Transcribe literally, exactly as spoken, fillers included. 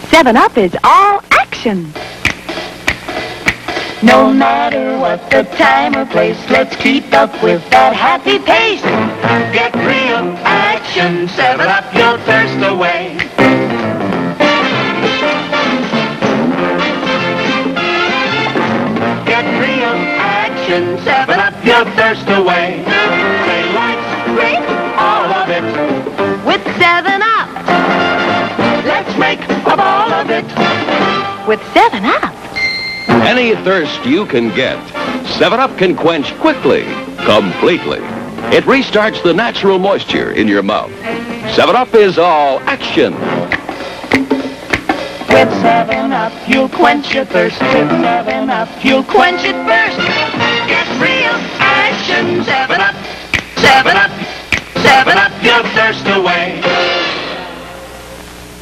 seven up is all action. No matter what the time or place, let's keep up with that happy pace. Get real action, seven up your thirst away. Get real action, seven up your thirst away. Say life's great, all of it. With seven up. Let's make a ball of it. With seven up. Any thirst you can get, seven up can quench quickly, completely. It restarts the natural moisture in your mouth. seven up is all action. With seven up, you'll quench your thirst. With seven up, you'll quench it first. Get real action, seven up, seven up, seven up your thirst away.